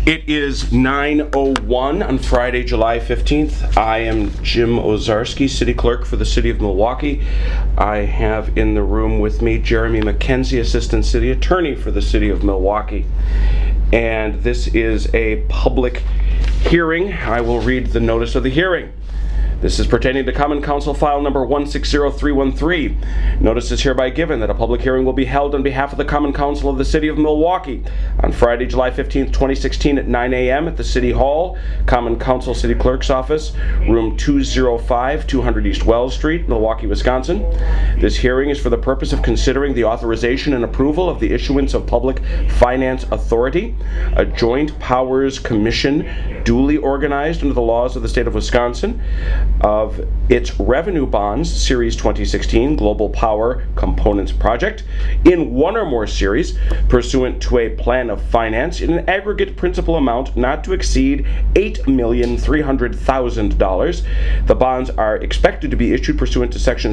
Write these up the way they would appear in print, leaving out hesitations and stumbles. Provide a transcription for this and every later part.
It is 9:01 on Friday, July 15th. I am Jim Ozarski, City Clerk for the City of Milwaukee. I have in the room with me Jeremy McKenzie, Assistant City Attorney for the City of Milwaukee. And this is a public hearing. I will read the notice of the hearing. This is pertaining to Common Council File Number 160313. Notice is hereby given that a public hearing will be held on behalf of the Common Council of the City of Milwaukee on Friday, July 15th, 2016 at 9 a.m. at the City Hall, Common Council City Clerk's Office, Room 205, 200 East Wells Street, Milwaukee, Wisconsin. This hearing is for the purpose of considering the authorization and approval of the issuance of Public Finance Authority, a joint powers commission duly organized under the laws of the state of Wisconsin, of its revenue bonds, Series 2016 Global Power Components Project, in one or more series, pursuant to a plan of finance in an aggregate principal amount not to exceed $8,300,000. The bonds are expected to be issued pursuant to Section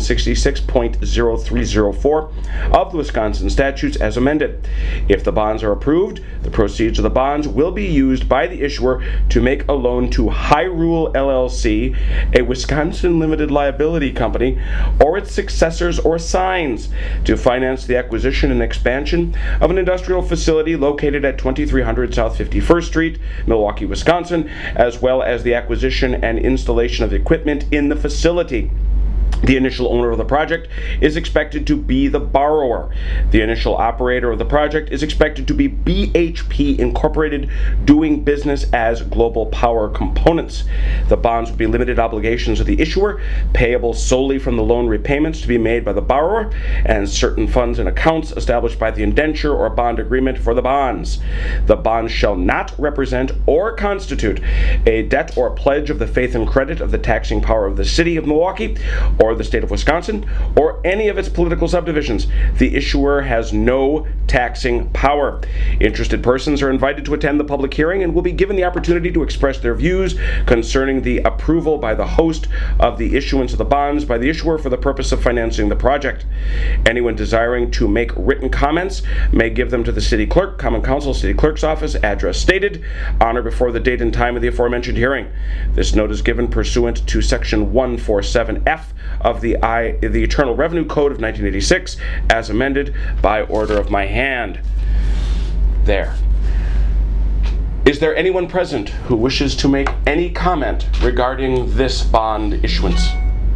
66.0304 of the Wisconsin statutes as amended. If the bonds are approved, the proceeds of the bonds will be used by the issuer to make a loan to Hyrule LLC, a Wisconsin limited liability company, or its successors or signs, to finance the acquisition and expansion of an industrial facility located at 2300 South 51st Street, Milwaukee, Wisconsin, as well as the acquisition and installation of equipment in the facility. The initial owner of the project is expected to be the borrower. The initial operator of the project is expected to be BHP Incorporated, doing business as Global Power Components. The bonds will be limited obligations of the issuer, payable solely from the loan repayments to be made by the borrower, and certain funds and accounts established by the indenture or bond agreement for the bonds. The bonds shall not represent or constitute a debt or pledge of the faith and credit of the taxing power of the City of Milwaukee, or the state of Wisconsin, or any of its political subdivisions. The issuer has no taxing power. Interested persons are invited to attend the public hearing and will be given the opportunity to express their views concerning the approval by the host of the issuance of the bonds by the issuer for the purpose of financing the project. Anyone desiring to make written comments may give them to the City Clerk, Common Council, City Clerk's Office, address stated, on or before the date and time of the aforementioned hearing. This note is given pursuant to Section 147F of the Internal Revenue Code of 1986, as amended by order of my hand. There. Is there anyone present who wishes to make any comment regarding this bond issuance?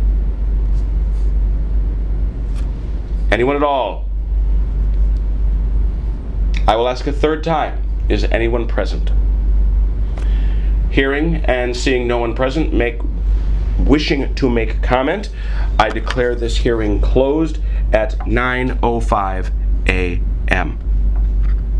Anyone at all? I will ask a third time. Is anyone present? Hearing and seeing no one present, wishing to make comment, I declare this hearing closed at 9:05 a.m.